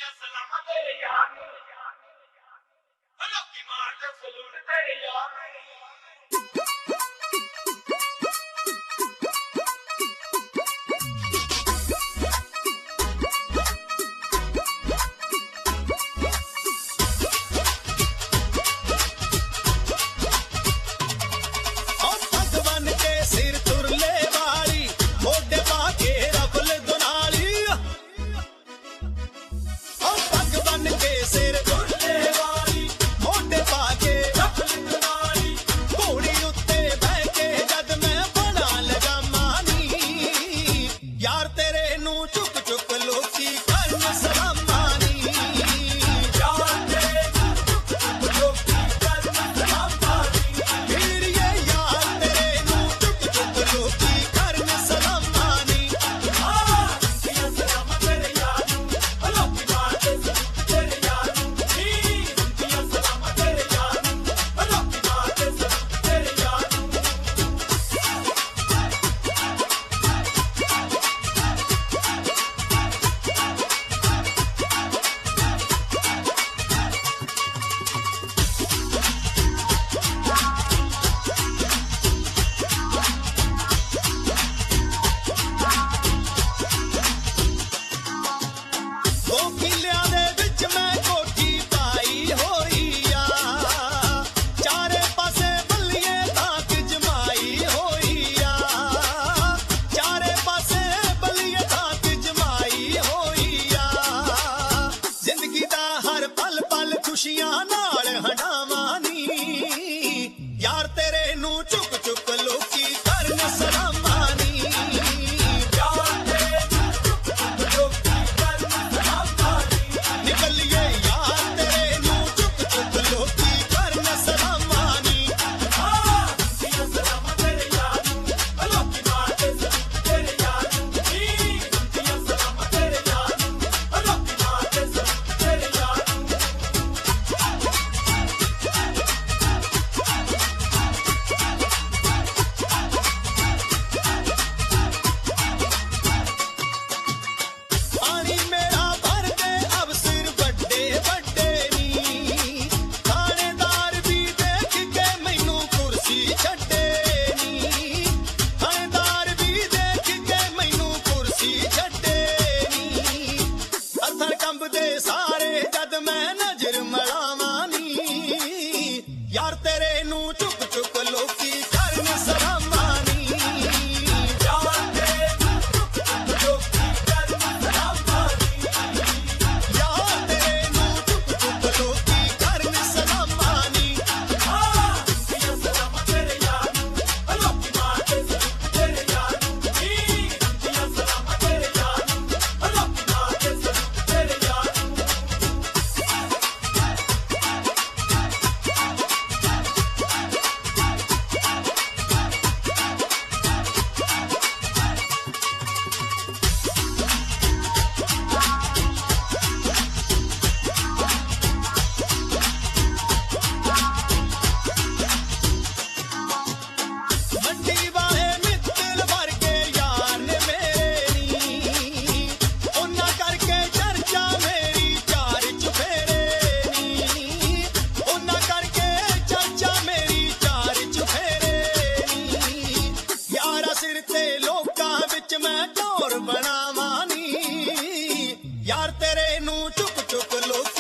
खुशियां नाल हटावां नी यार तेरे नू चुक चुक लोकी करन सलामां नी यार तेरे नू चुक चुक लोकी करन सलामां नी निकलिए यार तेरे नू चुक चुक लोकी करन सलामां नी दिया सलाम तेरे यार नू लोकी मारदे तेरे यार नू दिया सलाम तेरे यार नू लोकी मारदे तेरे यार सारे जद मैं नजर मलावां नी यार तेरे नू चुक चुक लोकी करन सलामां नी यार तेरे नू चुक चुक लोकी करन सलामां नी यार तेरे नू चुक चुक लोकी करन सलामां नी दिया सलाम तेरे यार नू लोकी मारदे तेरे यार नू दिया सलाम तेरे यार नू लोकी मारदे तेरे यार मंडी वाले मित्तल वर्गे यार ने मेरे नी उन्ना करके चर्चा मेरी चार चुफेरे नी उन्ना करके चर्चा मेरी चार चुफेरे नी यारा सिर ते लोकां विच मैं टोर बनावां नी यार तेरे नू चुक चुक लोक